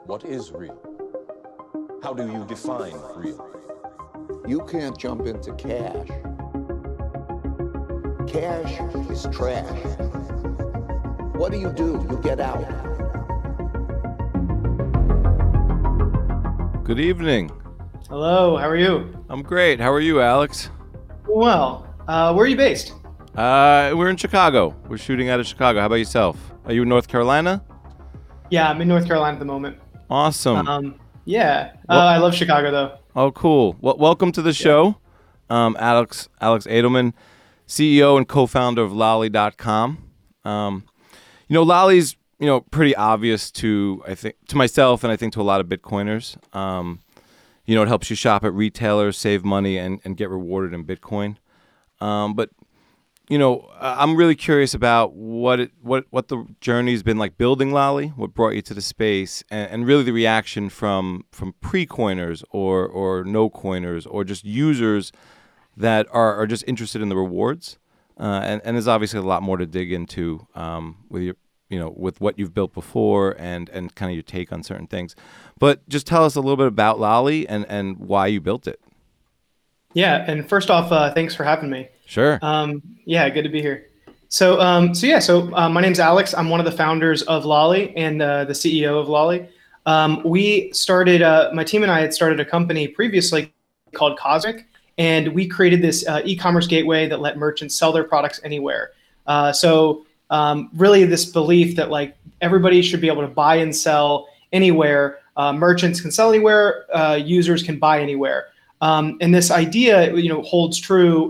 What is real? How do you define real? You can't jump into cash. Cash is trash. What do? You get out. Good evening. Hello, how are you? I'm great. How are you, Alex? Well, where are you based? We're in Chicago. We're shooting out of Chicago. How about yourself? Are you in North Carolina? Yeah, I'm in North Carolina at the moment. Awesome. Yeah. I love Chicago, though. Oh, cool. Well, welcome to the show. Alex Edelman, CEO and co-founder of Lolly.com. Lolly's, pretty obvious to myself and I think to a lot of Bitcoiners. It helps you shop at retailers, save money, and get rewarded in Bitcoin. But I'm really curious about what the journey's been like building Lolly, what brought you to the space, and really the reaction from pre-coiners or no coiners or just users that are just interested in the rewards. And there's obviously a lot more to dig into with your with what you've built before and kind of your take on certain things. But just tell us a little bit about Lolly and why you built it. Yeah, and first off, thanks for having me. Sure. Yeah, good to be here. So my name's Alex. I'm one of the founders of Lolly and the CEO of Lolly. We started, my team and I had started a company previously called Cosmic, and we created this e-commerce gateway that let merchants sell their products anywhere. Really this belief that like everybody should be able to buy and sell anywhere. Merchants can sell anywhere, users can buy anywhere. And this idea, holds true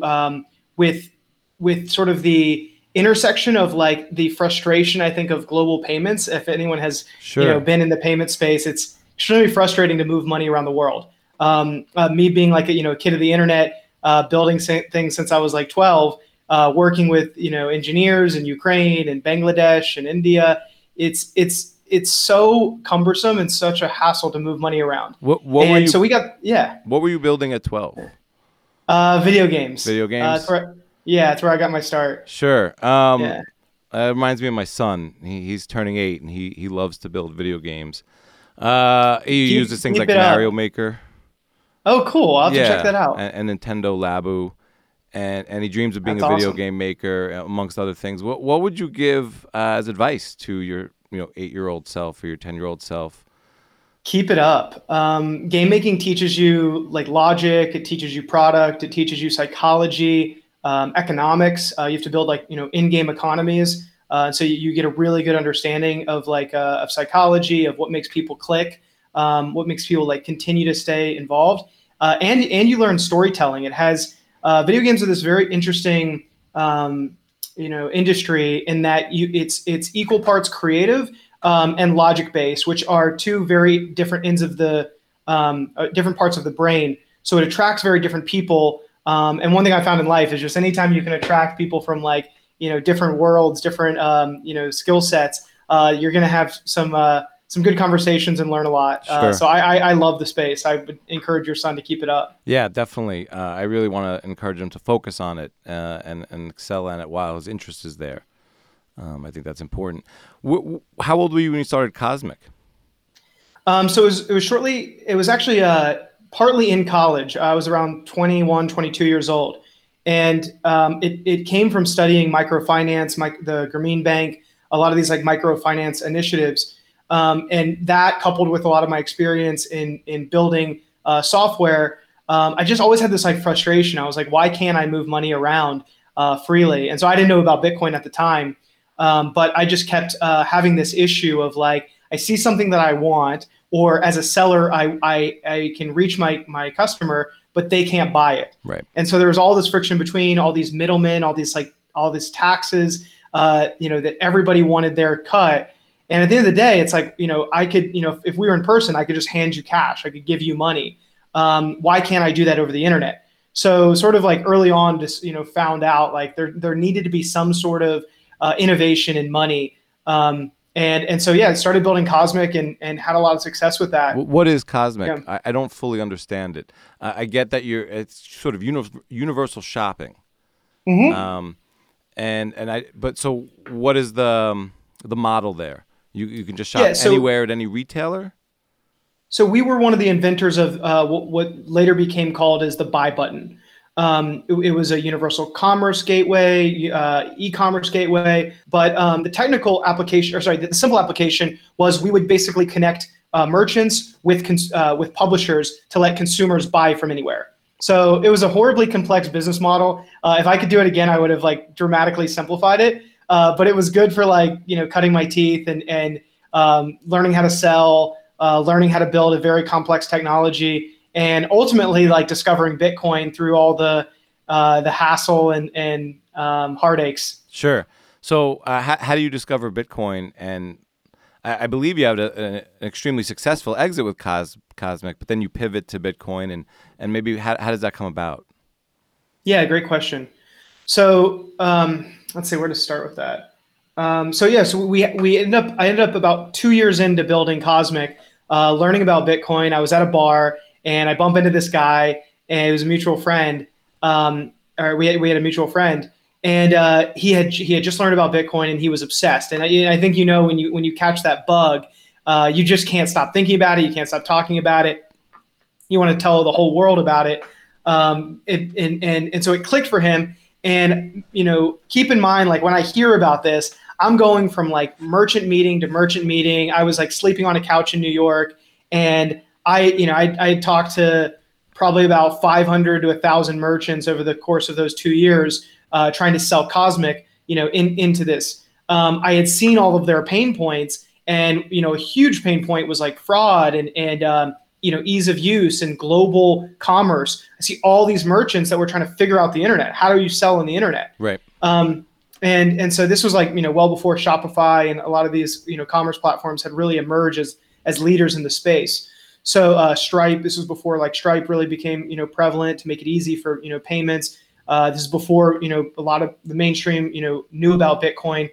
with sort of the intersection of like the frustration, I think, of global payments. If anyone has been in the payment space, it's extremely frustrating to move money around the world. Me being like a kid of the internet, building things since I was like 12, working with engineers in Ukraine and Bangladesh and India, it's so cumbersome and such a hassle to move money around. What were you building at 12? Video games. Video games? That's where I got my start. Sure. It reminds me of my son. He's turning 8, and he loves to build video games. He uses things like Mario Maker. Oh, cool. I'll have to check that out. And Nintendo Labu. And he dreams of being a video game maker, amongst other things. What would you give as advice to your 8-year-old self or your 10-year-old self? Keep it up. Game making teaches you like logic. It teaches you product. It teaches you psychology, economics. You have to build like in-game economies. So you get a really good understanding of like of psychology, of what makes people click, what makes people like continue to stay involved, and you learn storytelling. It has video games are this very interesting industry in that it's equal parts creative and logic based, which are two very different ends of the different parts of the brain. So it attracts very different people. And one thing I found in life is just anytime you can attract people from like different worlds, different skill sets, you're going to have some good conversations and learn a lot. Sure. So I love the space. I would encourage your son to keep it up. Yeah, definitely. I really want to encourage him to focus on it and excel at it while his interest is there. I think that's important. How old were you when you started Cosmic? So it was actually partly in college. I was around 21, 22 years old. And it came from studying microfinance, the Grameen Bank, a lot of these like microfinance initiatives. And that coupled with a lot of my experience in building software, I just always had this like frustration. I was like, why can't I move money around freely? And so I didn't know about Bitcoin at the time, but I just kept having this issue of like, I see something that I want, or as a seller, I can reach my customer, but they can't buy it. Right. And so there was all this friction between all these middlemen, all these taxes, that everybody wanted their cut. And at the end of the day, it's like, I could, if we were in person, I could just hand you cash. I could give you money. Why can't I do that over the internet? So sort of like early on, just, found out like there needed to be some sort of innovation in money. And so, I started building Cosmic and had a lot of success with that. What is Cosmic? Yeah. I don't fully understand it. I get that it's sort of universal shopping. Mm-hmm. But so what is the model there? You can just shop anywhere at any retailer? So we were one of the inventors of what later became called as the buy button. It was a universal commerce gateway, e-commerce gateway, but the technical application, or sorry, the simple application was we would basically connect merchants with publishers to let consumers buy from anywhere. So it was a horribly complex business model. If I could do it again, I would have like dramatically simplified it. But it was good for like, cutting my teeth and learning how to sell, learning how to build a very complex technology, and ultimately like discovering Bitcoin through all the hassle and heartaches. Sure. So how do you discover Bitcoin? And I believe you have an extremely successful exit with Cosmic, but then you pivot to Bitcoin, and maybe how does that come about? Yeah, great question. So let's see where to start with that. So I ended up about 2 years into building Cosmic, learning about Bitcoin. I was at a bar and I bump into this guy, and it was a mutual friend. Or we had a mutual friend, and he had just learned about Bitcoin, and he was obsessed. And I think when you catch that bug, you just can't stop thinking about it. You can't stop talking about it. You want to tell the whole world about it. And so it clicked for him. And keep in mind, like when I hear about this, I'm going from like merchant meeting to merchant meeting. I was like sleeping on a couch in New York, and I talked to probably about 500 to 1,000 merchants over the course of those 2 years, trying to sell Cosmic, into this. I had seen all of their pain points, and a huge pain point was like fraud and ease of use and global commerce. I see all these merchants that were trying to figure out the internet. How do you sell on the internet? Right. And so this was like well before Shopify and a lot of these commerce platforms had really emerged as leaders in the space. So Stripe, this was before like Stripe really became prevalent to make it easy for payments. This is before a lot of the mainstream knew about Bitcoin.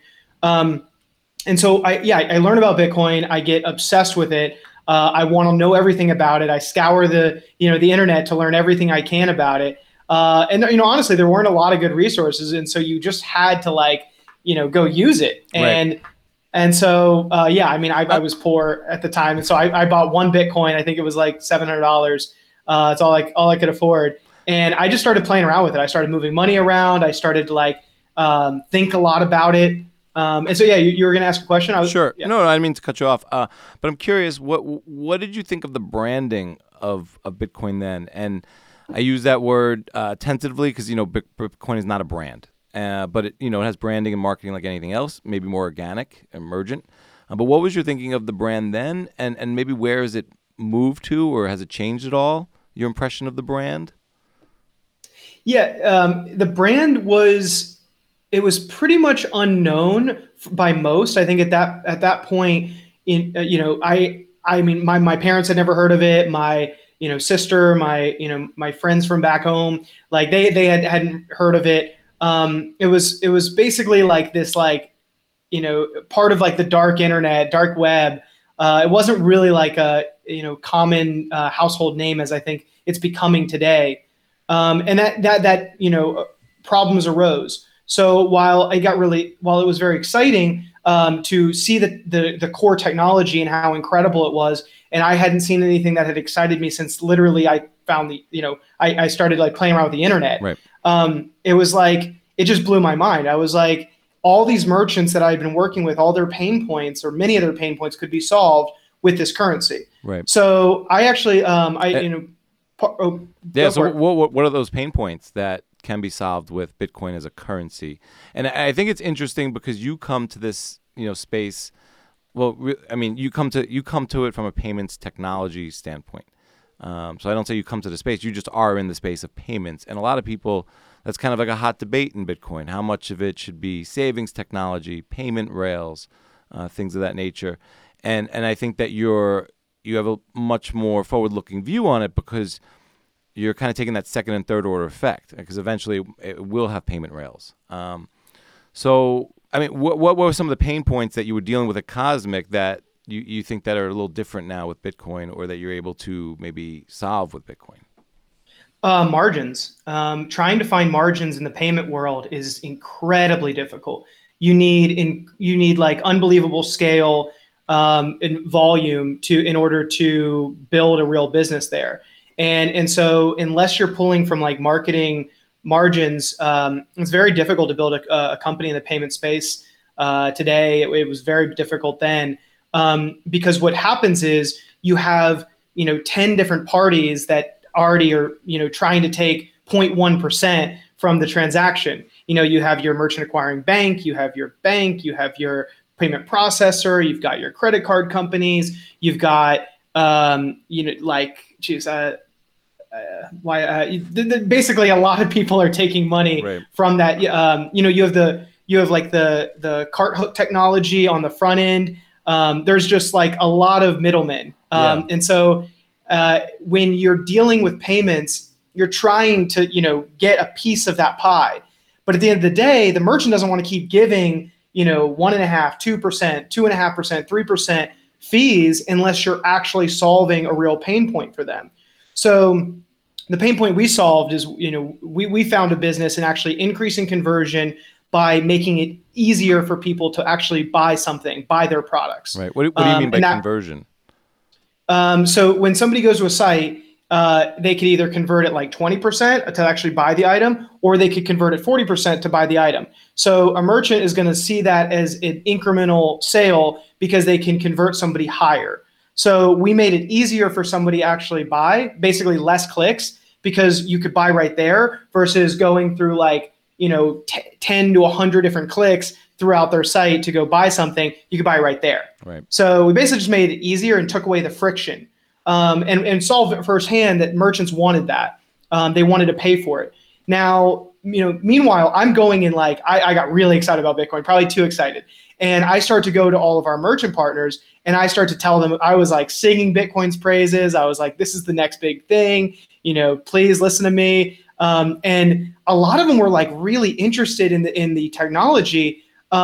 And so I learned about Bitcoin. I get obsessed with it. I want to know everything about it. I scour the internet to learn everything I can about it. And honestly, there weren't a lot of good resources, and so you just had to go use it. And so I was poor at the time, and so I bought one Bitcoin. I think it was like $700. It's all I could afford, and I just started playing around with it. I started moving money around. I started to think a lot about it. And so you were going to ask a question. Sure. Yeah. No, I didn't mean to cut you off. But I'm curious, what did you think of the branding of Bitcoin then? And I use that word tentatively because Bitcoin is not a brand, but it has branding and marketing like anything else, maybe more organic, emergent. But what was your thinking of the brand then, and maybe where has it moved to, or has it changed at all? Your impression of the brand? Yeah, the brand was pretty much unknown by most. I think at that point, my parents had never heard of it. My sister, my friends from back home, like they hadn't heard of it. It was basically like this, part of like the dark internet, dark web. It wasn't really like a common household name as I think it's becoming today. And that problems arose. So while it was very exciting to see the core technology and how incredible it was, and I hadn't seen anything that had excited me since literally I found I started like playing around with the internet. Right. It was like, it just blew my mind. I was like, all these merchants that I've been working with, all their pain points or many of their pain points could be solved with this currency. Right. So I actually, So what are those pain points that can be solved with Bitcoin as a currency? And I think it's interesting because you come to this, space. Well, you come to it from a payments technology standpoint. So I don't say you come to the space. You just are in the space of payments. And a lot of people, that's kind of like a hot debate in Bitcoin. How much of it should be savings technology, payment rails, things of that nature. And I think that you have a much more forward-looking view on it because you're kind of taking that second and third order effect, because eventually it will have payment rails. So, what were some of the pain points that you were dealing with at Cosmic that you think that are a little different now with Bitcoin, or that you're able to maybe solve with Bitcoin? Margins. Trying to find margins in the payment world is incredibly difficult. You need like unbelievable scale. in volume in order to build a real business there. And so unless you're pulling from like marketing margins, it's very difficult to build a company in the payment space today. It was very difficult then, because what happens is you have 10 different parties that already are trying to take 0.1% from the transaction. You have your merchant acquiring bank, you have your payment processor, you've got your credit card companies, you've got basically a lot of people are taking money from that. You have like the cart hook technology on the front end. There's just like a lot of middlemen. And so when you're dealing with payments, you're trying to, get a piece of that pie. But at the end of the day, the merchant doesn't want to keep giving, 1.5%, 2%, 2.5%, 3% fees unless you're actually solving a real pain point for them. So the pain point we solved is, we found a business in actually increasing conversion by making it easier for people to actually buy their products. Right. What do you mean by conversion? So when somebody goes to a site, they could either convert it like 20% to actually buy the item, or they could convert it 40% to buy the item. So a merchant is going to see that as an incremental sale because they can convert somebody higher. So we made it easier for somebody to actually buy, basically less clicks, because you could buy right there versus going through like, 10 to 100 different clicks throughout their site to go buy something. You could buy right there. Right. So we basically just made it easier and took away the friction, and solved it firsthand that merchants wanted that. They wanted to pay for it. Now, meanwhile, I'm going in like, I got really excited about Bitcoin, probably too excited. And I start to go to all of our merchant partners and I start to tell them, I was like singing Bitcoin's praises. I was like, this is the next big thing, please listen to me. And a lot of them were like really interested in the technology.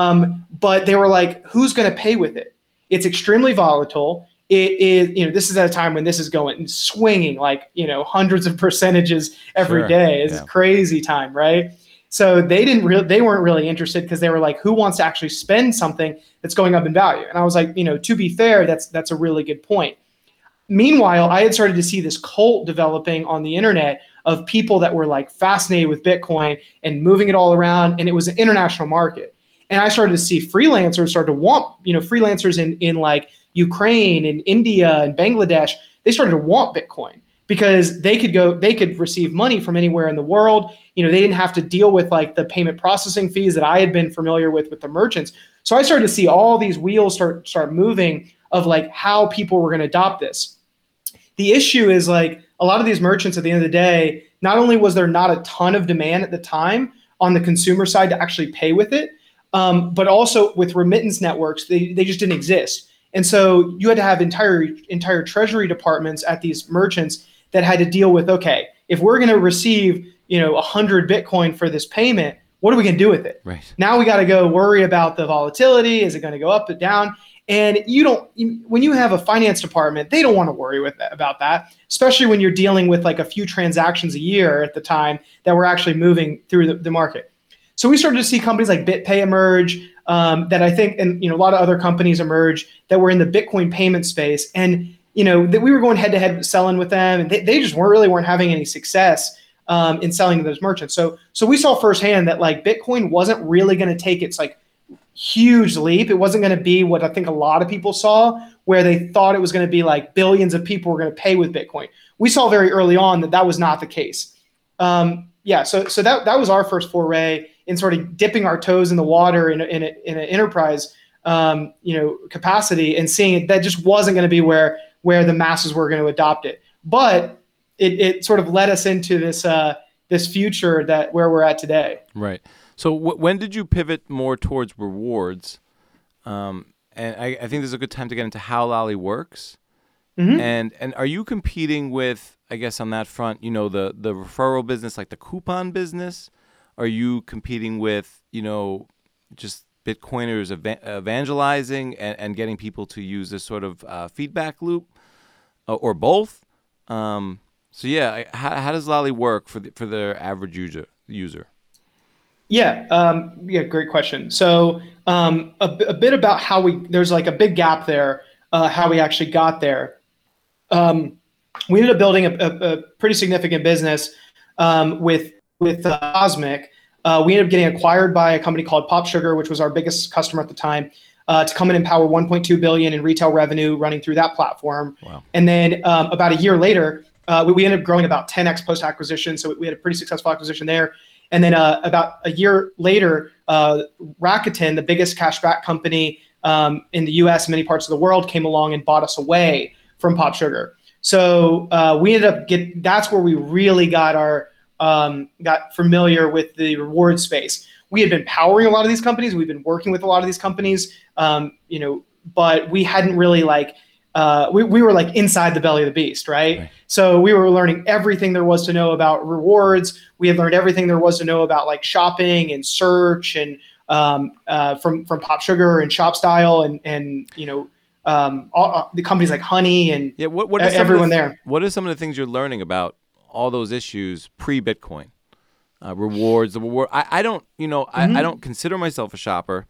But they were like, who's going to pay with it? It's extremely volatile. It is, this is at a time when this is going swinging like, hundreds of percentages every day. It's a crazy time, right? So they weren't really interested because they were like, who wants to actually spend something that's going up in value? And I was like, to be fair, that's a really good point. Meanwhile, I had started to see this cult developing on the internet of people that were like fascinated with Bitcoin and moving it all around. And it was an international market. And I started to see freelancers start to want, freelancers in like Ukraine and India and Bangladesh, they started to want Bitcoin because they could receive money from anywhere in the world. They didn't have to deal with like the payment processing fees that I had been familiar with the merchants. So I started to see all these wheels start moving of like how people were going to adopt this. The issue is like a lot of these merchants at the end of the day, not only was there not a ton of demand at the time on the consumer side to actually pay with it, but also with remittance networks, they just didn't exist. And so you had to have entire treasury departments at these merchants that had to deal with, okay, if we're going to receive, 100 Bitcoin for this payment, what are we going to do with it? Right. Now we got to go worry about the volatility. Is it going to go up or down? And when you have a finance department, they don't want to worry about that, especially when you're dealing with like a few transactions a year at the time that were actually moving through the market. So we started to see companies like BitPay emerge, that I think, and a lot of other companies emerge that were in the Bitcoin payment space, and that we were going head to head selling with them, and they just weren't having any success in selling to those merchants. So we saw firsthand that like Bitcoin wasn't really going to take its like huge leap. It wasn't going to be what I think a lot of people saw, where they thought it was going to be like billions of people were going to pay with Bitcoin. We saw very early on that was not the case. So that was our first foray in sort of dipping our toes in the water in an enterprise, capacity, and seeing that just wasn't going to be where the masses were going to adopt it. But it sort of led us into this future where we're at today. Right. So when did you pivot more towards rewards? And I think this is a good time to get into how Lolli works. Mm-hmm. And are you competing with, I guess on that front, the referral business, like the coupon business? Are you competing with, just Bitcoiners evangelizing and getting people to use this sort of feedback loop, or both? How does Lolli work for their average user? Yeah, great question. So a bit about how there's like a big gap there, how we actually got there. Um, we ended up building a pretty significant business with Cosmic. We ended up getting acquired by a company called Pop Sugar, which was our biggest customer at the time, to come in and power 1.2 billion in retail revenue running through that platform. Wow. And then about a year later, we ended up growing about 10x post acquisition. So we had a pretty successful acquisition there. And then about a year later, Rakuten, the biggest cashback company in the U.S. and many parts of the world, came along and bought us away from Pop Sugar. So we ended up that's where we really got familiar with the reward space. We had been powering a lot of these companies. We've been working with a lot of these companies, but we hadn't really we were like inside the belly of the beast, right? So we were learning everything there was to know about rewards. We had learned everything there was to know about like shopping and search and from Pop Sugar and ShopStyle and all the companies like Honey and what is everyone there. What are some of the things you're learning about all those issues pre-Bitcoin? Rewards, the reward. I don't, I don't consider myself a shopper.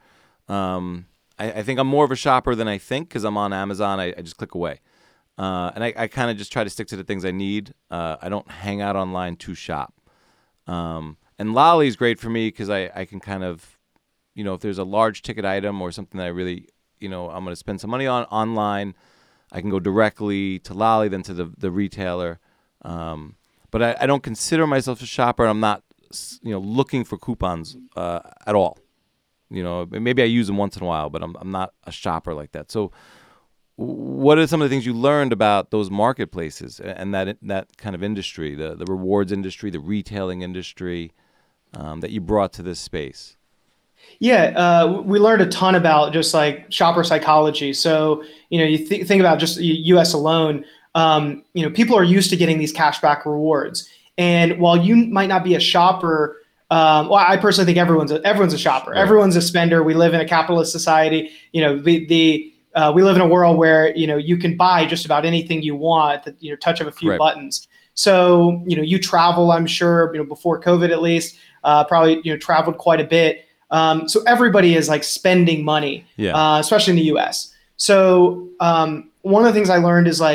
I think I'm more of a shopper than I think because I'm on Amazon. I just click away. And I kind of just try to stick to the things I need. I don't hang out online to shop. And Lolly is great for me because I can kind of, if there's a large ticket item or something that I really, I'm going to spend some money on online, I can go directly to Lolly than to the retailer. But I don't consider myself a shopper. I'm not, looking for coupons at all. Maybe I use them once in a while, but I'm not a shopper like that. So what are some of the things you learned about those marketplaces and that kind of industry, the rewards industry, the retailing industry, that you brought to this space? Yeah, we learned a ton about just like shopper psychology. So, you think about just US alone, people are used to getting these cashback rewards. And while you might not be a shopper, I personally think everyone's a shopper. Right. Everyone's a spender. We live in a capitalist society. We live in a world where you can buy just about anything you want at the touch of a few buttons. So you travel, I'm sure, before COVID at least, probably traveled quite a bit. So everybody is like spending money, especially in the U.S. So one of the things I learned is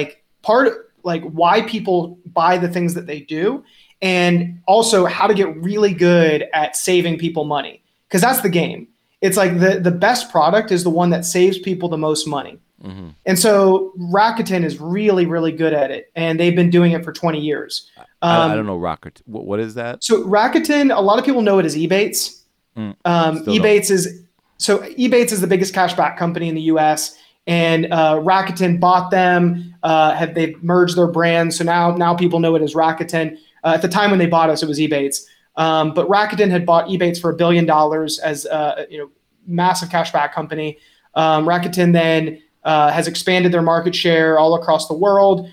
why people buy the things that they do, and also how to get really good at saving people money, because that's the game. It's like the best product is the one that saves people the most money. Mm-hmm. And so Rakuten is really, really good at it, and they've been doing it for 20 years. I don't know Rakuten. What is that? So Rakuten, a lot of people know it as Ebates. Ebates is the biggest cashback company in the U.S., and Rakuten bought them. They've merged their brands, so now people know it as Rakuten. At the time when they bought us, it was Ebates. But Rakuten had bought Ebates for $1 billion as massive cashback company. Rakuten then has expanded their market share all across the world.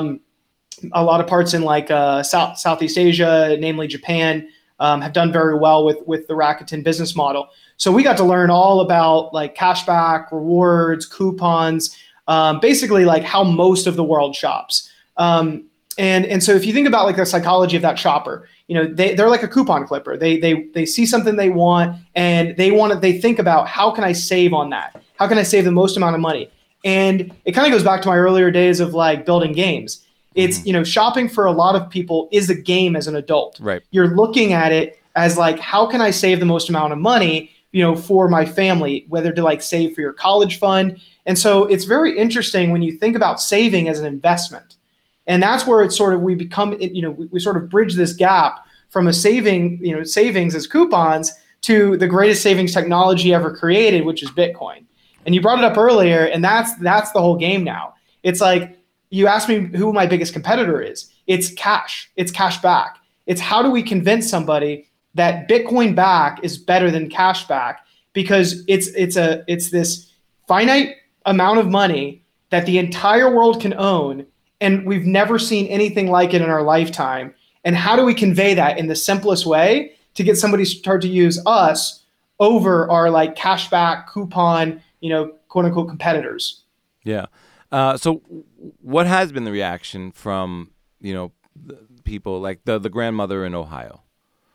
A lot of parts in Southeast Asia, namely Japan, have done very well with the Rakuten business model. So we got to learn all about like cashback, rewards, coupons, basically like how most of the world shops. And so if you think about like the psychology of that shopper, they're like a coupon clipper. They see something they want, and they think about, how can I save on that? How can I save the most amount of money? And it kind of goes back to my earlier days of like building games. It's, shopping for a lot of people is a game as an adult. Right. You're looking at it as like, how can I save the most amount of money, for my family, whether to like save for your college fund. And so it's very interesting when you think about saving as an investment. And that's where it's sort of, we become, we sort of bridge this gap from a savings as coupons to the greatest savings technology ever created, which is Bitcoin. And you brought it up earlier, and that's the whole game now. It's like, you asked me who my biggest competitor is. It's cash. It's cash back. It's how do we convince somebody that Bitcoin back is better than cash back, because it's this finite amount of money that the entire world can own, and we've never seen anything like it in our lifetime. And how do we convey that in the simplest way to get somebody to start to use us over our like cashback coupon, quote unquote competitors? Yeah. So what has been the reaction from, people like the grandmother in Ohio?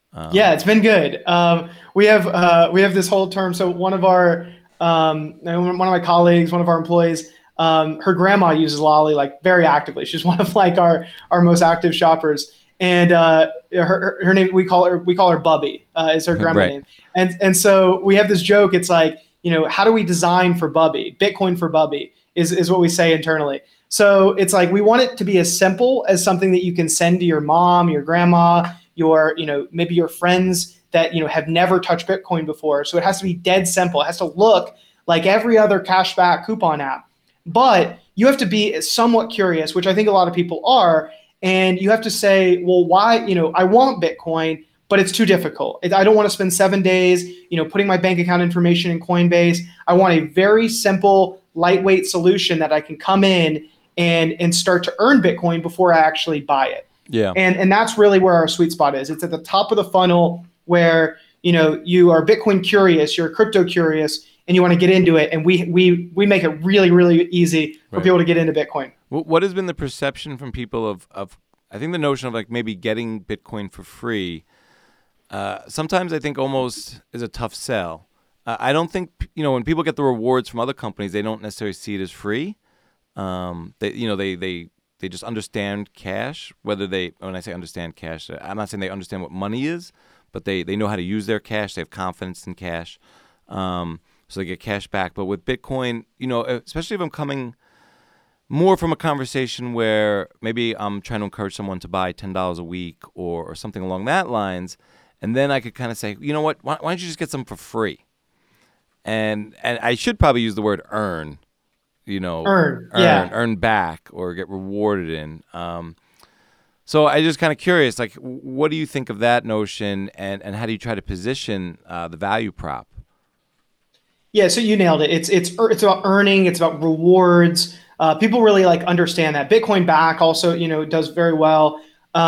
Yeah, it's been good. We have this whole term. So one of my colleagues, one of our employees, her grandma uses Lolly like very actively. She's one of like our most active shoppers, and her name we call her Bubby is her grandma Right. name, and so we have this joke. It's like, how do we design for Bubby? Bitcoin for Bubby is what we say internally. So it's like we want it to be as simple as something that you can send to your mom, your grandma, your maybe your friends that have never touched Bitcoin before. So it has to be dead simple. It has to look like every other cashback coupon app. But you have to be somewhat curious, which I think a lot of people are, and you have to say, well, why, I want Bitcoin, but it's too difficult. I don't want to spend 7 days, putting my bank account information in Coinbase. I want a very simple, lightweight solution that I can come in and start to earn Bitcoin before I actually buy it. Yeah. And that's really where our sweet spot is. It's at the top of the funnel where, you are Bitcoin curious, you're crypto curious, and you want to get into it. And we make it really, really easy for people to get into Bitcoin. What has been the perception from people of I think the notion of like maybe getting Bitcoin for free, sometimes I think almost is a tough sell. I don't think, when people get the rewards from other companies, they don't necessarily see it as free. They just understand cash, when I say understand cash, I'm not saying they understand what money is, but they know how to use their cash. They have confidence in cash. So they get cash back. But with Bitcoin, especially if I'm coming more from a conversation where maybe I'm trying to encourage someone to buy $10 a week or something along that lines, and then I could kind of say, you know what, why don't you just get some for free? And I should probably use the word earn. Earn back or get rewarded in. So I just kind of curious, like, what do you think of that notion, and how do you try to position the value prop? Yeah, so you nailed it. It's about earning. It's about rewards. People really like understand that. Bitcoin Back also, does very well.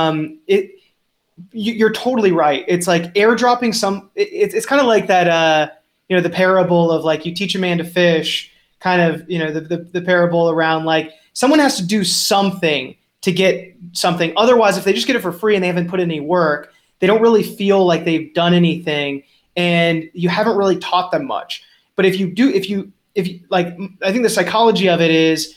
You're totally right. It's like airdropping some. It's kind of like that. The parable of like you teach a man to fish. Kind of, the parable around like someone has to do something to get something. Otherwise, if they just get it for free and they haven't put in any work, they don't really feel like they've done anything, and you haven't really taught them much. But if you like, I think the psychology of it is,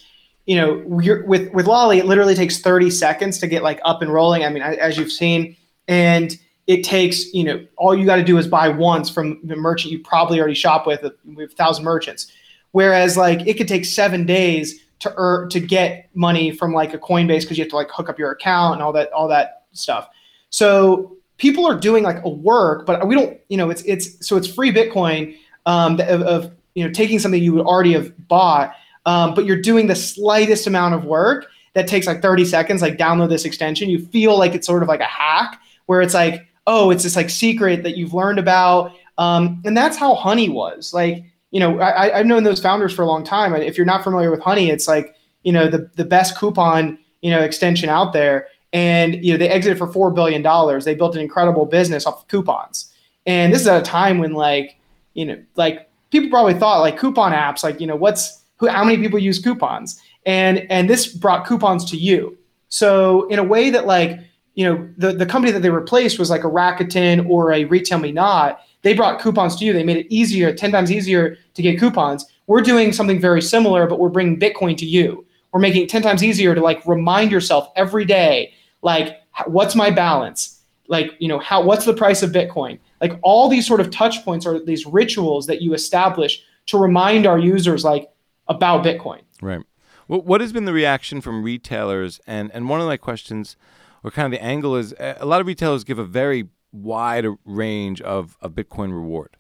with Lolly, it literally takes 30 seconds to get like up and rolling. I mean, as you've seen, and it takes, all you got to do is buy once from the merchant you probably already shop with. We have 1,000 merchants. Whereas like it could take 7 days to get money from like a Coinbase because you have to like hook up your account and all that stuff. So people are doing like a work, but we don't, it's free Bitcoin of taking something you would already have bought, but you're doing the slightest amount of work that takes like 30 seconds, like download this extension. You feel like it's sort of like a hack where it's like, oh, it's this like secret that you've learned about. And that's how Honey was. Like, I've known those founders for a long time. If you're not familiar with Honey, it's like, the best coupon, extension out there. And, they exited for $4 billion. They built an incredible business off of coupons. And this is at a time when like people probably thought like coupon apps, like, how many people use coupons? And this brought coupons to you. So in a way that like, the company that they replaced was like a Rakuten or a Retail Me Not. They brought coupons to you. They made it easier, 10 times easier to get coupons. We're doing something very similar, but we're bringing Bitcoin to you. We're making it 10 times easier to like remind yourself every day, like, what's my balance? Like, what's the price of Bitcoin? Like all these sort of touch points are these rituals that you establish to remind our users like about Bitcoin. Right. Well, what has been the reaction from retailers? And one of my questions, or kind of the angle, is a lot of retailers give a very wide range of Bitcoin reward.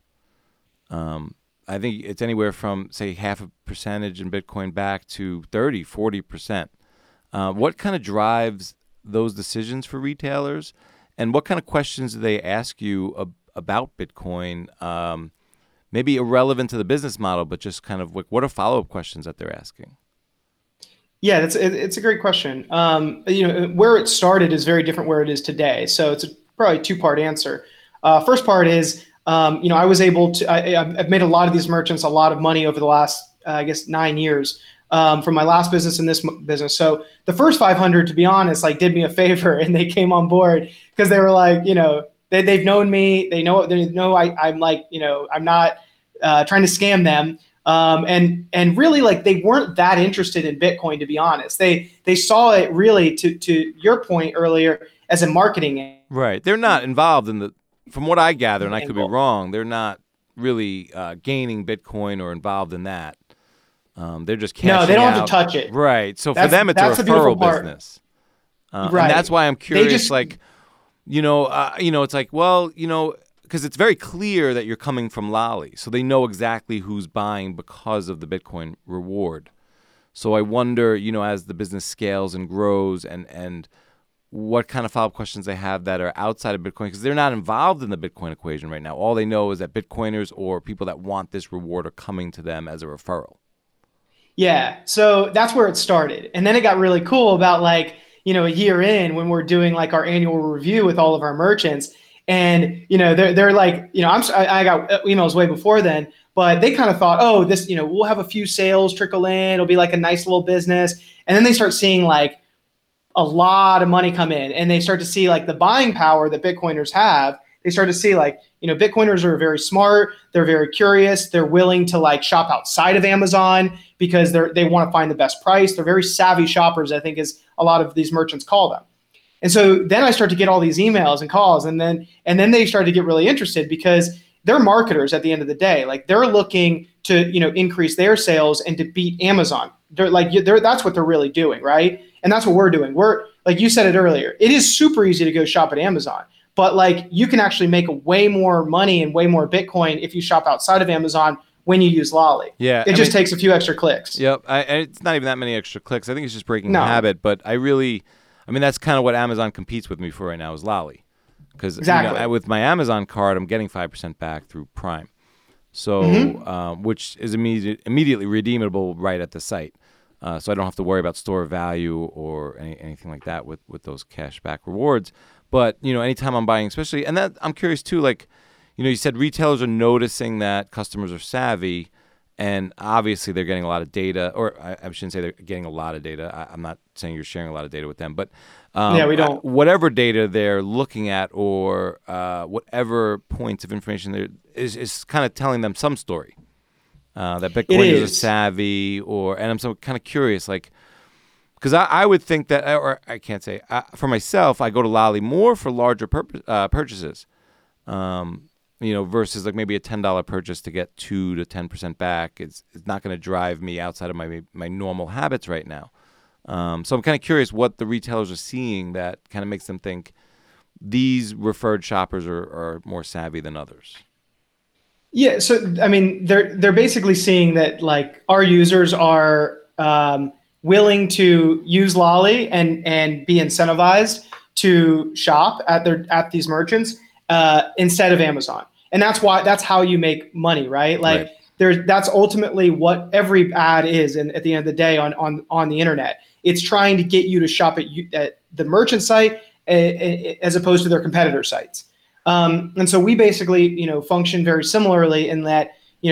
I think it's anywhere from, say, 0.5% in Bitcoin back to 30, 40%. What kind of drives those decisions for retailers? And what kind of questions do they ask you about Bitcoin? Maybe irrelevant to the business model, but just kind of like, what are follow-up questions that they're asking? Yeah, it's a great question. Where it started is very different where it is today. So it's probably a two-part answer. First part is, I was able to, I've made a lot of these merchants a lot of money over the last, 9 years from my last business and this business. So the first 500, to be honest, like did me a favor and they came on board because they were like, they've known me. They know I'm like, I'm not trying to scam them. And really, like, they weren't that interested in Bitcoin, to be honest. They saw it really, to your point earlier, as a marketing. Right. They're not involved in from what I gather, and I could be wrong, they're not really gaining Bitcoin or involved in that. They're just cashing out. No, they don't have to touch it. Right. So for them, it's a referral business. Right. And that's why I'm curious, like, it's like, well, because it's very clear that you're coming from Lolli. So they know exactly who's buying because of the Bitcoin reward. So I wonder, as the business scales and grows and what kind of follow-up questions they have that are outside of Bitcoin, because they're not involved in the Bitcoin equation right now. All they know is that Bitcoiners or people that want this reward are coming to them as a referral. Yeah, so that's where it started. And then it got really cool about, like, a year in, when we're doing like our annual review with all of our merchants. And, they're like, I got emails way before then, but they kind of thought, oh, this, we'll have a few sales trickle in. It'll be like a nice little business. And then they start seeing like a lot of money come in, and they start to see like the buying power that Bitcoiners have. They start to see like, Bitcoiners are very smart. They're very curious. They're willing to like shop outside of Amazon because they want to find the best price. They're very savvy shoppers, I think, is a lot of these merchants call them. And so then I start to get all these emails and calls, and then they start to get really interested because they're marketers at the end of the day. Like, they're looking to, increase their sales and to beat Amazon. That's what they're really doing, right? And that's what we're doing. We're, like you said it earlier, it is super easy to go shop at Amazon, but like, you can actually make way more money and way more Bitcoin if you shop outside of Amazon when you use Lolli. Yeah, it just takes a few extra clicks. Yep, and it's not even that many extra clicks. I think it's just breaking the habit. But that's kind of what Amazon competes with me for right now is Lolli, because exactly. With my Amazon card, I'm getting 5% back through Prime, so which is immediately redeemable right at the site. So I don't have to worry about store value or anything like that with those cashback rewards. But, anytime I'm buying, especially, and that I'm curious too, like, you said retailers are noticing that customers are savvy, and obviously they're getting a lot of data, or I shouldn't say they're getting a lot of data. I'm not saying you're sharing a lot of data with them, but we don't. Whatever data they're looking at or whatever points of information there is kind of telling them some story. That Bitcoiners are savvy, and I'm so kind of curious, like, because I would think that, or I can't say, for myself, I go to Lolli more for larger purchases, versus like maybe a $10 purchase to get 2 to 10% back. It's not going to drive me outside of my normal habits right now. So I'm kind of curious what the retailers are seeing that kind of makes them think these referred shoppers are more savvy than others. Yeah, so they're basically seeing that like our users are willing to use Lolli and be incentivized to shop at these merchants instead of Amazon, and that's how you make money, right? Like that's ultimately what every ad is, and at the end of the day on the internet, it's trying to get you to shop at the merchant site as opposed to their competitor sites. And so we basically, function very similarly in that,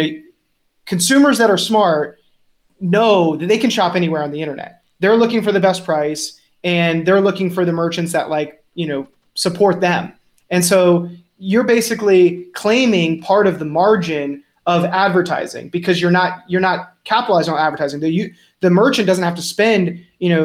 consumers that are smart know that they can shop anywhere on the internet. They're looking for the best price, and they're looking for the merchants that support them. And so you're basically claiming part of the margin of advertising because you're not capitalizing on advertising. The merchant doesn't have to spend,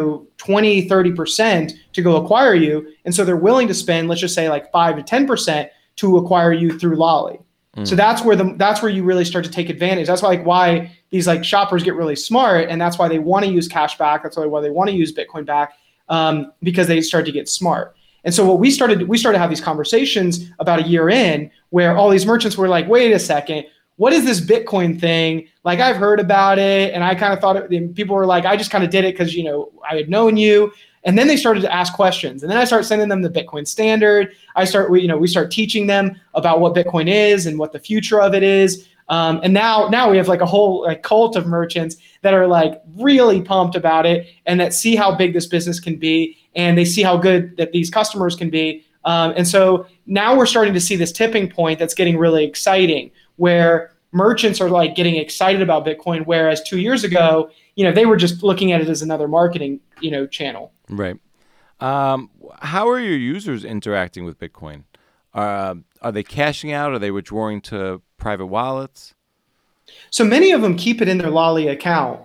20, 30% to go acquire you. And so they're willing to spend, let's just say like 5 to 10% to acquire you through Lolli. So that's where you really start to take advantage. That's why these like shoppers get really smart, and that's why they want to use cash back. That's why they want to use Bitcoin back, because they start to get smart. And so what we started to have these conversations about a year in, where all these merchants were like, wait a second, what is this Bitcoin thing? Like, I've heard about it, and I kind of thought people were like, I just kind of did it because, I had known you. And then they started to ask questions, and then I started sending them the Bitcoin Standard. We start teaching them about what Bitcoin is and what the future of it is. And now we have like a whole like cult of merchants that are like really pumped about it, and that see how big this business can be, and they see how good that these customers can be. And so now we're starting to see this tipping point that's getting really exciting, where merchants are like getting excited about Bitcoin, whereas 2 years ago, they were just looking at it as another marketing, channel. Right. How are your users interacting with Bitcoin? Are they cashing out? Are they withdrawing to private wallets? So many of them keep it in their Lolly account.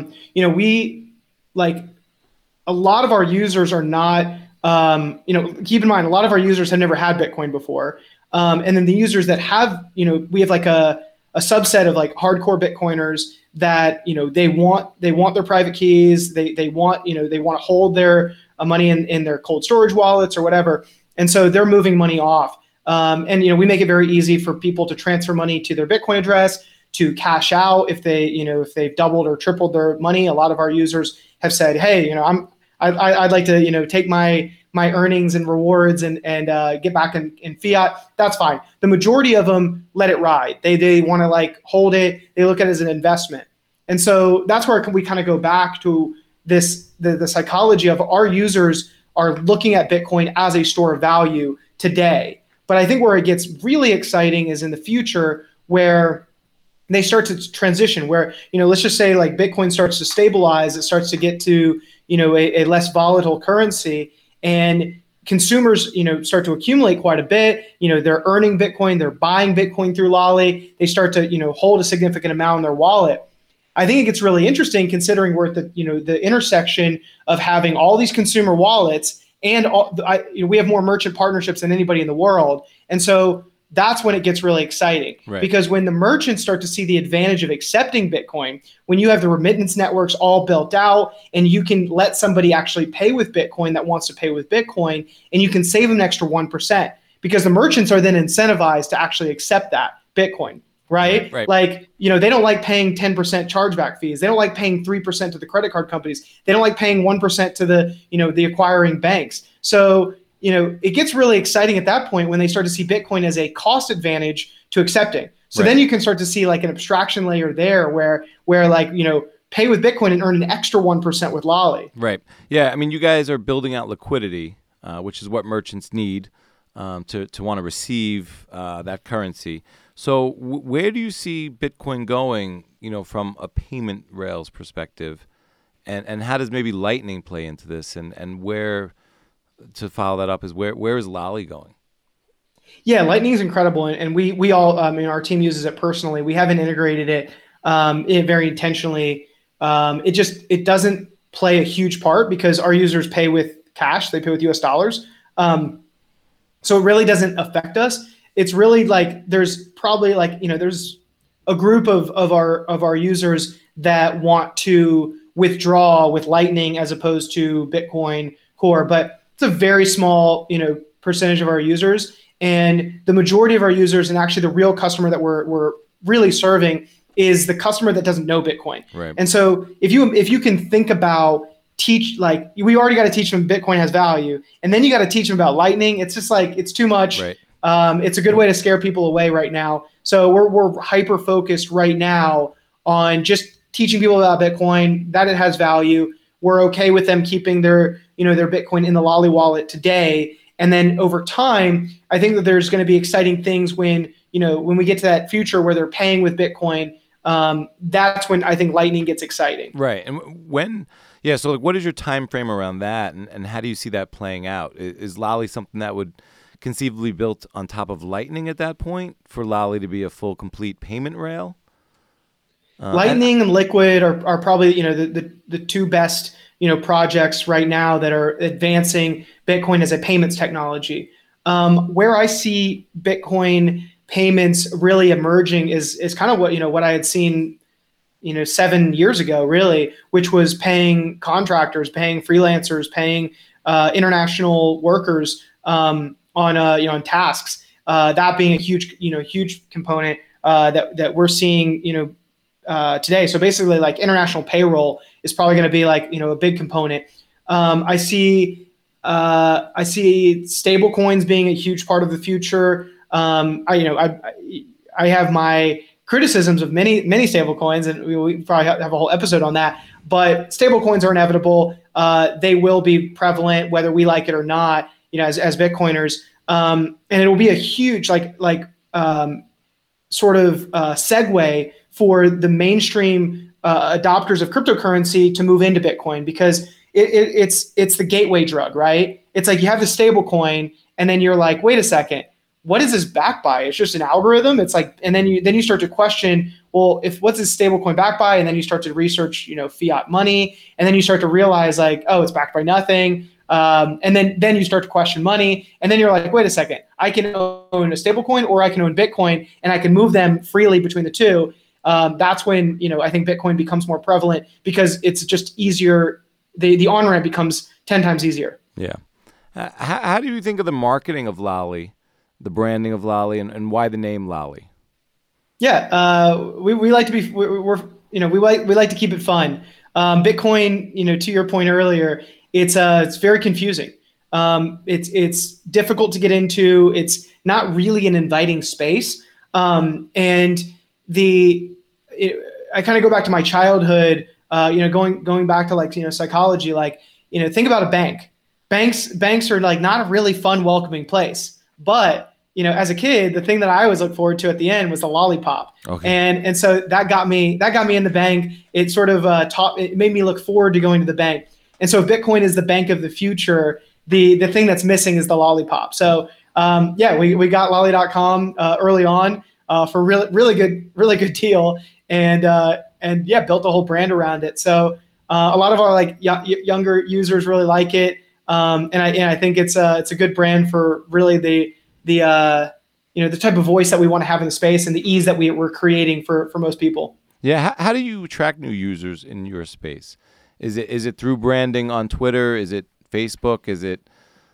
We like a lot of our users are not. Keep in mind, a lot of our users have never had Bitcoin before, and then the users that have, we have like a subset of like hardcore Bitcoiners that they want their private keys. They want to hold their money in their cold storage wallets or whatever, and so they're moving money off. We make it very easy for people to transfer money to their Bitcoin address, to cash out if they've doubled or tripled their money. A lot of our users have said, hey, I'd like to take my earnings and rewards and get back in fiat. That's fine. The majority of them let it ride. They want to like hold it. They look at it as an investment. And so that's where we kind of go back to the psychology of our users are looking at Bitcoin as a store of value today. But I think where it gets really exciting is in the future, where they start to transition, where, let's just say like Bitcoin starts to stabilize, it starts to get to, a less volatile currency, and consumers, start to accumulate quite a bit. They're earning Bitcoin, they're buying Bitcoin through Lolly, they start to, hold a significant amount in their wallet. I think it gets really interesting considering we're at the intersection of having all these consumer wallets and we have more merchant partnerships than anybody in the world. And so that's when it gets really exciting, right? Because when the merchants start to see the advantage of accepting Bitcoin, when you have the remittance networks all built out and you can let somebody actually pay with Bitcoin that wants to pay with Bitcoin, and you can save an extra 1%, because the merchants are then incentivized to actually accept that Bitcoin, right? Like, they don't like paying 10% chargeback fees. They don't like paying 3% to the credit card companies. They don't like paying 1% to the acquiring banks. So it gets really exciting at that point when they start to see Bitcoin as a cost advantage to accepting. So then you can start to see like an abstraction layer there where like, pay with Bitcoin and earn an extra 1% with Lolly. Right. Yeah. I mean, you guys are building out liquidity, which is what merchants need to want to receive that currency. So where do you see Bitcoin going, from a payment rails perspective? And how does maybe Lightning play into this? And where, to follow that up, is where is Lolly going? Yeah, Lightning is incredible, and we all, our team uses it personally. We haven't integrated it very intentionally. It doesn't play a huge part because our users pay with cash; they pay with US dollars. So it really doesn't affect us. It's really like there's probably like there's a group of our users that want to withdraw with Lightning as opposed to Bitcoin Core, but it's a very small, percentage of our users, and the majority of our users, and actually the real customer that we're really serving, is the customer that doesn't know Bitcoin. Right. And so if you can think about we already got to teach them Bitcoin has value, and then you got to teach them about Lightning. It's just like it's too much. Right. It's a good way to scare people away right now. So we're hyper focused right now on just teaching people about Bitcoin, that it has value. We're okay with them keeping their Bitcoin in the Lolly wallet today. And then over time, I think that there's going to be exciting things when we get to that future where they're paying with Bitcoin. That's when I think Lightning gets exciting. Right. And so what is your time frame around that? And how do you see that playing out? Is Lolly something that would conceivably built on top of Lightning at that point for Lolly to be a full, complete payment rail? Lightning and Liquid are probably the two best projects right now that are advancing Bitcoin as a payments technology. Where I see Bitcoin payments really emerging is kind of what I had seen 7 years ago, really, which was paying contractors, paying freelancers, paying international workers on tasks. That being a huge component that we're seeing today. So basically, like international payroll is probably going to be like a big component. I see stable coins being a huge part of the future. I have my criticisms of many stable coins, and we probably have a whole episode on that. But stable coins are inevitable. They will be prevalent whether we like it or not. As Bitcoiners, and it will be a huge sort of segue for the mainstream adopters of cryptocurrency to move into Bitcoin, because it's the gateway drug, right? It's like you have the stable coin, and then you're like, wait a second, what is this backed by? It's just an algorithm. It's like, and then you start to question, well, if what's this stablecoin backed by? And then you start to research, fiat money, and then you start to realize like, oh, it's backed by nothing. And then you start to question money, and then you're like, wait a second, I can own a stablecoin or I can own Bitcoin, and I can move them freely between the two. That's when I think Bitcoin becomes more prevalent because it's just easier. The on ramp becomes 10 times easier. Yeah. How do you think of the marketing of Lolli, the branding of Lolli, and why the name Lolli? Yeah, we like to be we like to keep it fun. Bitcoin, to your point earlier, it's very confusing. It's difficult to get into. It's not really an inviting space. And I kind of go back to my childhood. Going back to like psychology. Like think about a bank. Banks are like not a really fun, welcoming place. But as a kid, the thing that I always looked forward to at the end was the lollipop. Okay. And so that got me in the bank. It sort of it made me look forward to going to the bank. And so if Bitcoin is the bank of the future, the thing that's missing is the lollipop. So we got lolli.com early on for really good deal, and built a whole brand around it. So a lot of our like younger users really like it, and I think it's a good brand for really the type of voice that we want to have in the space and the ease that we're creating for most people. Yeah, how do you attract new users in your space? Is it through branding on Twitter? Is it Facebook? Is it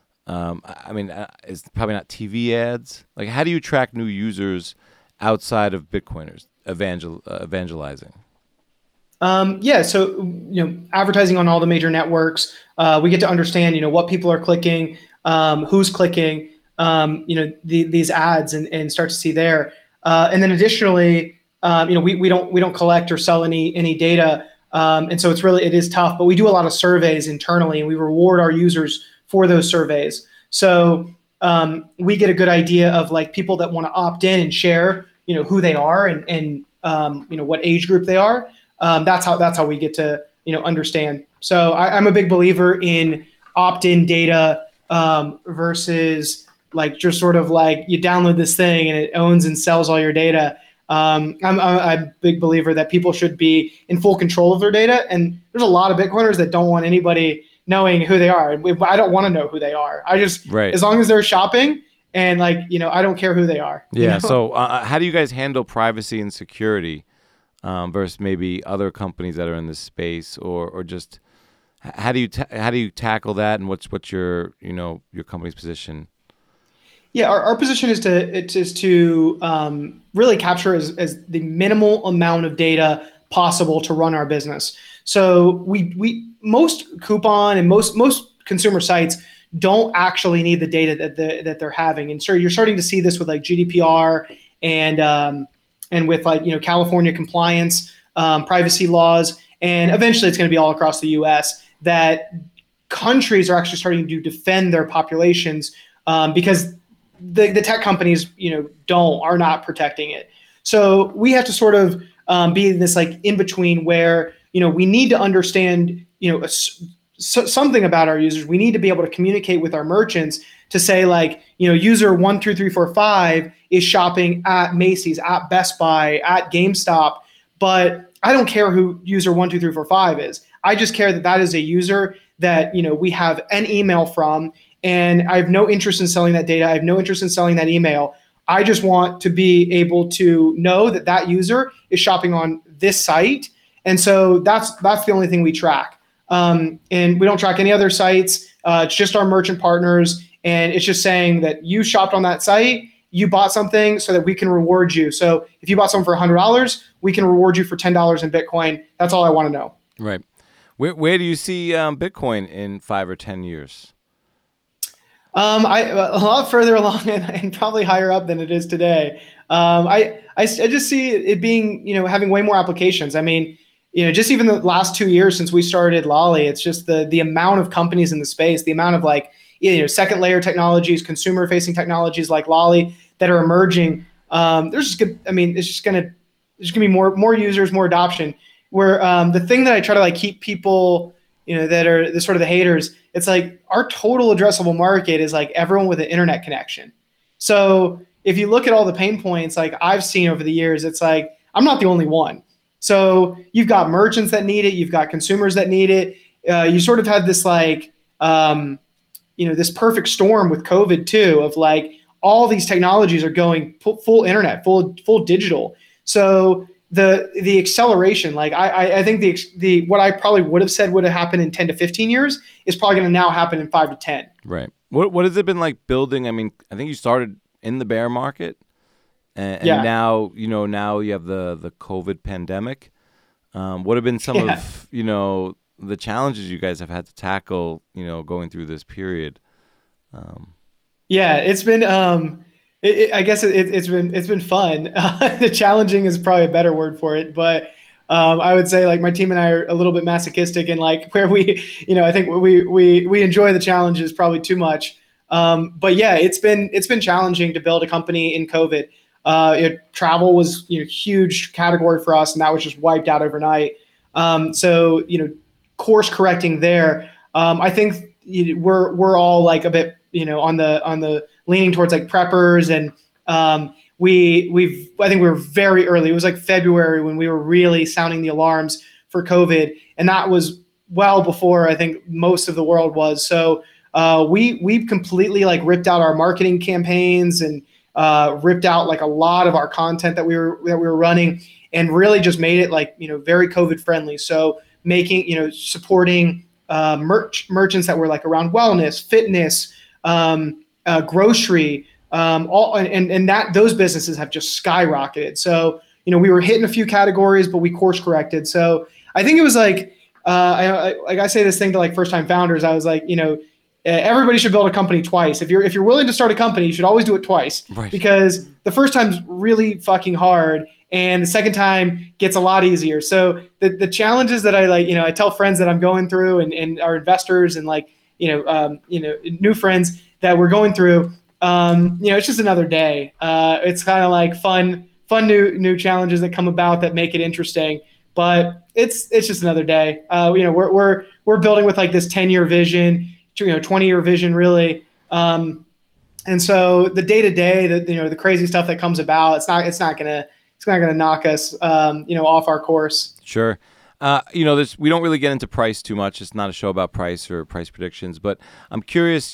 it's probably not TV ads. Like, how do you attract new users outside of Bitcoiners evangelizing? So advertising on all the major networks. We get to understand what people are clicking, who's clicking, these ads, and start to see there. And then additionally, we don't collect or sell any data. And so it is tough, but we do a lot of surveys internally, and we reward our users for those surveys. So we get a good idea of like people that want to opt in and share, who they are and what age group they are. That's how we get to, understand. So I'm a big believer in opt-in data versus like just sort of like you download this thing and it owns and sells all your data. I'm a big believer that people should be in full control of their data. And there's a lot of Bitcoiners that don't want anybody knowing who they are. I don't want to know who they are. As long as they're shopping and I don't care who they are. Yeah. So how do you guys handle privacy and security versus maybe other companies that are in this space, or just how do you tackle that, and what's your your company's position? Yeah, our position is to really capture as the minimal amount of data possible to run our business. So we most coupon and most consumer sites don't actually need the data that they're having, and so you're starting to see this with like GDPR and with like California compliance, privacy laws, and eventually it's going to be all across the U.S. that countries are actually starting to defend their populations because the tech companies, are not protecting it. So we have to sort of be in this like in between where, we need to understand, something about our users. We need to be able to communicate with our merchants to say like, user 12345 is shopping at Macy's, at Best Buy, at GameStop, but I don't care who user 12345 is. I just care that is a user that, we have an email from, and I have no interest in selling that data. I have no interest in selling that email. I just want to be able to know that user is shopping on this site. And so that's the only thing we track. And we don't track any other sites. It's just our merchant partners. And it's just saying that you shopped on that site, you bought something so that we can reward you. So if you bought something for $100, we can reward you for $10 in Bitcoin. That's all I want to know. Right. Where do you see Bitcoin in 5 or 10 years? A lot further along and probably higher up than it is today. I just see it being, having way more applications. I mean, just even the last 2 years since we started Lolli, it's just the amount of companies in the space, the amount of like, second layer technologies, consumer facing technologies like Lolli that are emerging. It's just gonna be more users, more adoption. Where the thing that I try to like keep people, that are the sort of the haters, it's like our total addressable market is like everyone with an internet connection. So if you look at all the pain points like I've seen over the years, it's like I'm not the only one. So you've got merchants that need it, you've got consumers that need it. You sort of had this like this perfect storm with COVID too, of like all these technologies are going full internet, full digital. So the acceleration, like I think the what I probably would have said would have happened in 10 to 15 years is probably going to now happen in 5 to 10. Right. What has it been like building? I mean, I think you started in the bear market, and now you have the COVID pandemic. What have been some of the challenges you guys have had to tackle, going through this period? It's been I guess it's been fun. The challenging is probably a better word for it, but I would say like my team and I are a little bit masochistic, and like where we, I think we enjoy the challenges probably too much. But yeah, it's been challenging to build a company in COVID. Travel was huge category for us, and that was just wiped out overnight. So course correcting there. I think we're all like a bit on the leaning towards like preppers, and I think we were very early. It was like February when we were really sounding the alarms for COVID, and that was well before I think most of the world was. So we completely like ripped out our marketing campaigns and ripped out like a lot of our content that we were running, and really just made it like very COVID friendly. So making supporting merchants that were like around wellness, fitness, grocery, all and that those businesses have just skyrocketed. So we were hitting a few categories, but we course corrected. So I think it was like I say this thing to like first time founders. I was like, everybody should build a company twice. If you're willing to start a company, you should always do it twice, right? Because the first time's really fucking hard, and the second time gets a lot easier. So the challenges that I tell friends that I'm going through, and our investors, and like new friends that we're going through, it's just another day. It's kind of like fun new challenges that come about that make it interesting, but it's just another day. We're building with like this 10-year vision, 20-year vision really. And so the day to day, the crazy stuff that comes about, it's not gonna knock us, off our course. Sure. We don't really get into price too much. It's not a show about price or price predictions, but I'm curious,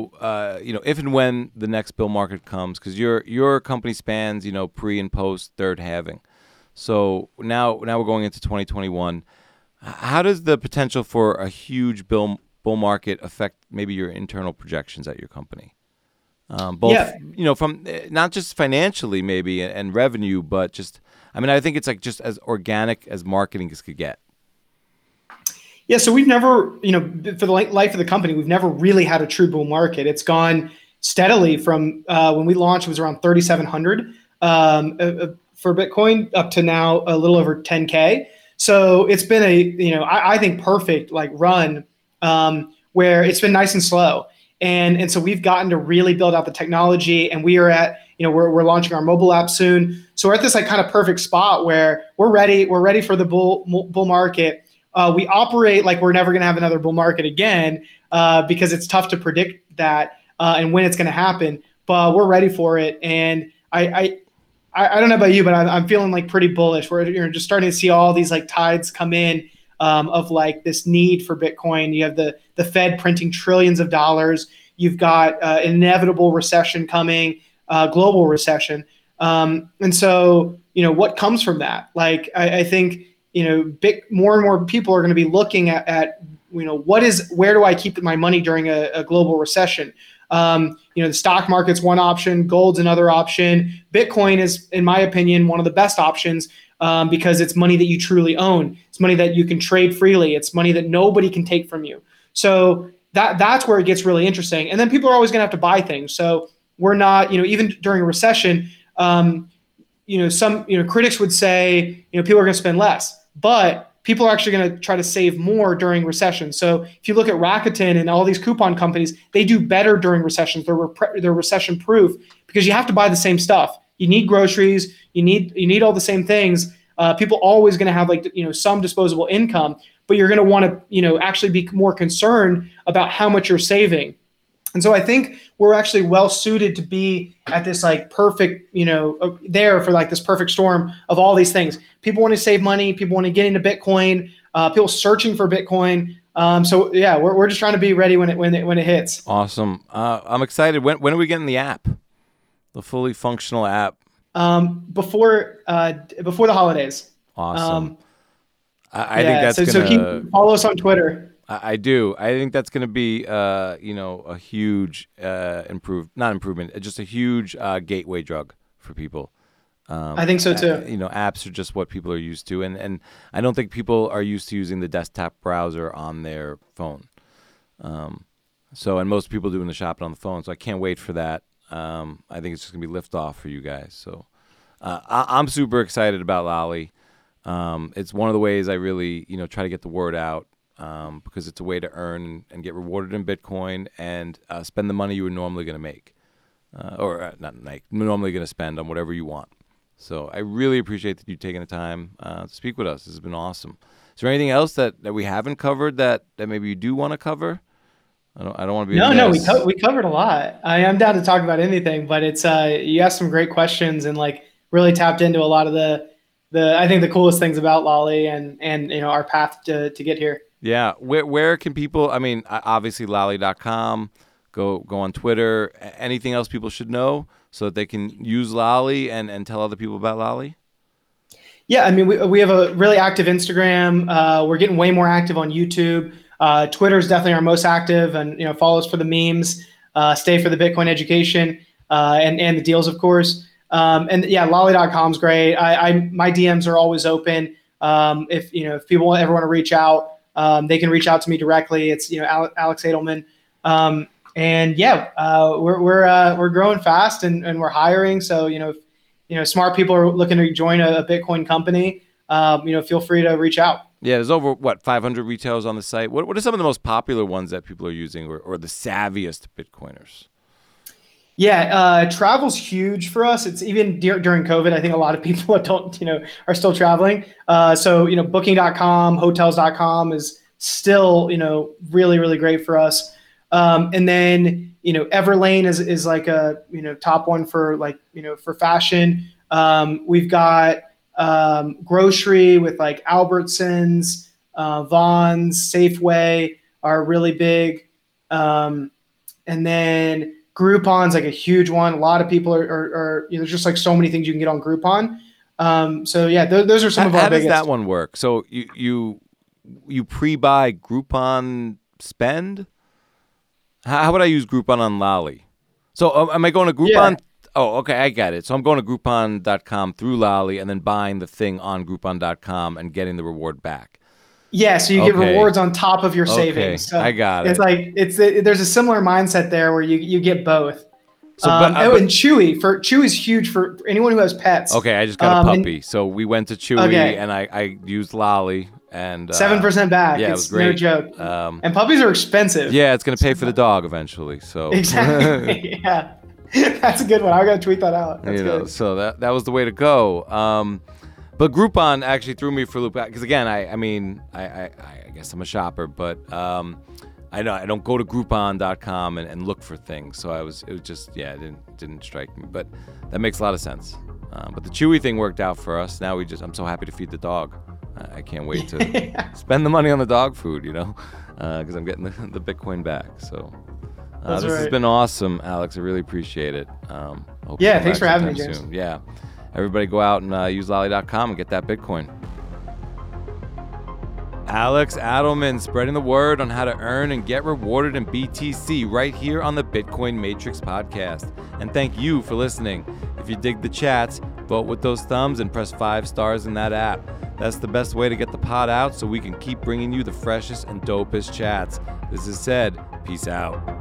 if and when the next bull market comes, because your company spans, pre and post third halving. So now we're going into 2021. How does the potential for a huge bull market affect maybe your internal projections at your company? From not just financially maybe and revenue, but just, I think it's like just as organic as marketing could get. Yeah. So we've never, for the life of the company, we've never really had a true bull market. It's gone steadily from when we launched, it was around 3,700 for Bitcoin up to now a little over 10K. So it's been I think perfect like run where it's been nice and slow. And so we've gotten to really build out the technology, and we are at, we're launching our mobile app soon. So we're at this like kind of perfect spot where we're ready for the bull market. We operate like we're never going to have another bull market again because it's tough to predict that and when it's going to happen, but we're ready for it. And I don't know about you, but I'm feeling like pretty bullish. We're just starting to see all these like tides come in of like this need for Bitcoin. You have the Fed printing trillions of dollars. You've got inevitable recession coming, global recession. And so, what comes from that? Like, I think, more and more people are going to be looking at where do I keep my money during a global recession? The stock market's one option, gold's another option. Bitcoin is, in my opinion, one of the best options because it's money that you truly own. It's money that you can trade freely. It's money that nobody can take from you. So that's where it gets really interesting. And then people are always going to have to buy things. So we're not, even during a recession, some critics would say, people are going to spend less, but people are actually going to try to save more during recession. So if you look at Rakuten and all these coupon companies, they do better during recessions. They're recession proof because you have to buy the same stuff. You need groceries. You need all the same things. People always going to have some disposable income, but you're going to want to actually be more concerned about how much you're saving. And so I think we're actually well suited to be at this like perfect, there for like this perfect storm of all these things. People want to save money. People want to get into Bitcoin. People searching for Bitcoin. So yeah, we're just trying to be ready when it hits. Awesome. I'm excited. When are we getting the app? The fully functional app? Before the holidays. Awesome. I think that's so follow us on Twitter. I do. I think that's going to be, a huge just a huge gateway drug for people. I think so too. Apps are just what people are used to, and I don't think people are used to using the desktop browser on their phone. And most people doing the shopping on the phone, so I can't wait for that. I think it's just going to be liftoff for you guys. So I'm super excited about Lolli. It's one of the ways I really, try to get the word out. Because it's a way to earn and get rewarded in Bitcoin and spend the money you were normally going to make, normally going to spend on whatever you want. So I really appreciate that you taking the time to speak with us. This has been awesome. Is there anything else that we haven't covered that maybe you do want to cover? I don't want to be. No, we covered a lot. I am down to talk about anything, but it's you asked some great questions and like really tapped into a lot of the I think the coolest things about Lolli and our path to get here. Yeah. Where can people, obviously Lolli.com, go on Twitter. Anything else people should know so that they can use Lolli and tell other people about Lolli? Yeah. We have a really active Instagram. We're getting way more active on YouTube. Twitter is definitely our most active, and, follow us for the memes, stay for the Bitcoin education, and the deals, of course. And yeah, Lolli.com is great. My DMs are always open. If people ever want to reach out, they can reach out to me directly. It's Alex Edelman, and yeah, we're growing fast and we're hiring. So if smart people are looking to join a Bitcoin company, feel free to reach out. Yeah, there's over 500 retailers on the site. What are some of the most popular ones that people are using, or the savviest Bitcoiners? Yeah, travel's huge for us. It's even during COVID. I think a lot of people are still traveling. So Booking.com, Hotels.com is still really really great for us. And then Everlane is like a top one for for fashion. We've got grocery with like Albertsons, Vons, Safeway are really big, and then Groupon's like a huge one. A lot of people are there's just like so many things you can get on Groupon. So yeah, those are some of our biggest. How does that one work? So you pre-buy Groupon spend? How would I use Groupon on Lolli? So am I going to Groupon? Yeah. Oh, okay, I get it. So I'm going to Groupon.com through Lolli and then buying the thing on Groupon.com and getting the reward back. Yeah, so you get rewards on top of your savings. So I got it. It's like there's a similar mindset there where you get both. So, and Chewy's huge for anyone who has pets. Okay, I just got a puppy, so we went to Chewy and I used Lolli and 7% back. Yeah, it was great. No joke. And puppies are expensive. Yeah, it's gonna pay for the dog eventually. So exactly. Yeah, that's a good one. I gotta tweet that out. That's good. So that was the way to go. But Groupon actually threw me for a loop because again, I guess I'm a shopper, but I don't go to Groupon.com and look for things. So it didn't strike me, but that makes a lot of sense. But the Chewy thing worked out for us. Now I'm so happy to feed the dog. I can't wait to spend the money on the dog food, because I'm getting the Bitcoin back. So this has been awesome, Alex. I really appreciate it. Thanks for having me, James. Soon. Yeah. Everybody go out and use Lolli.com and get that Bitcoin. Alex Edelman spreading the word on how to earn and get rewarded in BTC right here on the Bitcoin Matrix podcast. And thank you for listening. If you dig the chats, vote with those thumbs and press 5 stars in that app. That's the best way to get the pod out so we can keep bringing you the freshest and dopest chats. This is said. Peace out.